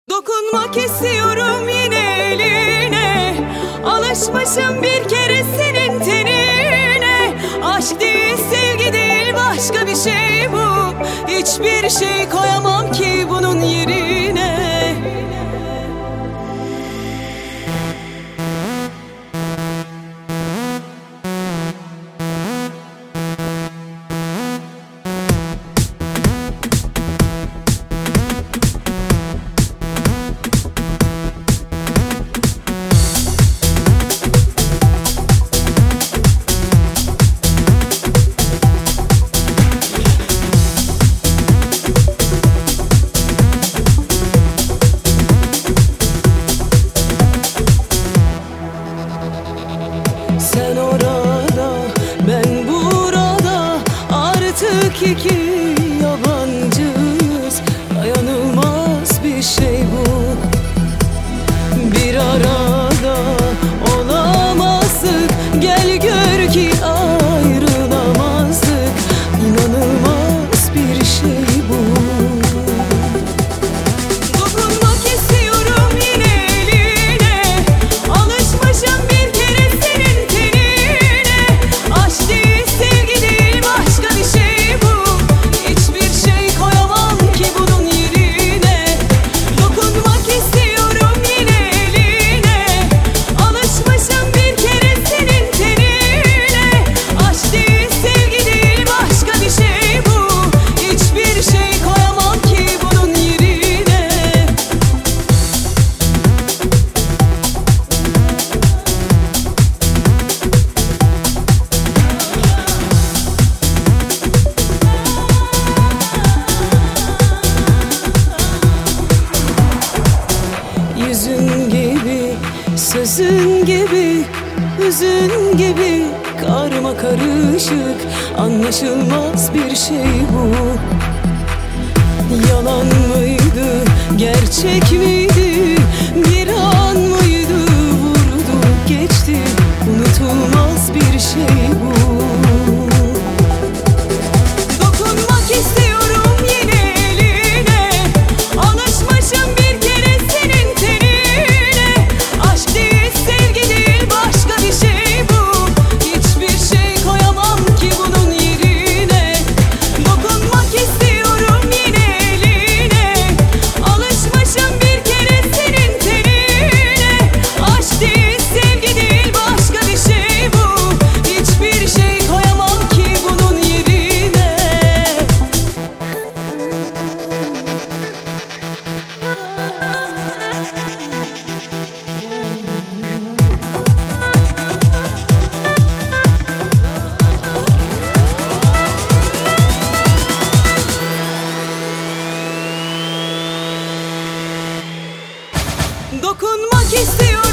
Dokunmak istiyorum yine eline. Alışmışım bir kere senin tenine. Aşk değil, sevgi değil, başka bir şey bu. Hiçbir şey koyamam ki bunun yerine. Sen orada, ben burada, artık iki yabancıyız. Dayanılmaz bir şey bu. Bir arada olamazdık, gel gör ki ayrılamazdık. İnanılmaz bir şey bu. Yüzün gibi, sözün gibi, hüzün gibi, karma karışık, anlaşılmaz bir şey bu. Yalan mıydı, gerçek miydi, bir an mıydı, vurdu geçti, unutulmaz bir şey bu. Dokunmak istiyorum yine eline, alışmışım bir kere senin tenine. Aşk değil, sevgi değil, başka bir şey bu. Hiçbir şey koyamam ki bunun yerine. Dokunmak istiyorum yine eline, alışmışım bir kere senin tenine. Aşk değil, sevgi değil, başka bir şey bu. Hiçbir şey koyamam ki bunun yerine. Dokunmak istiyorum.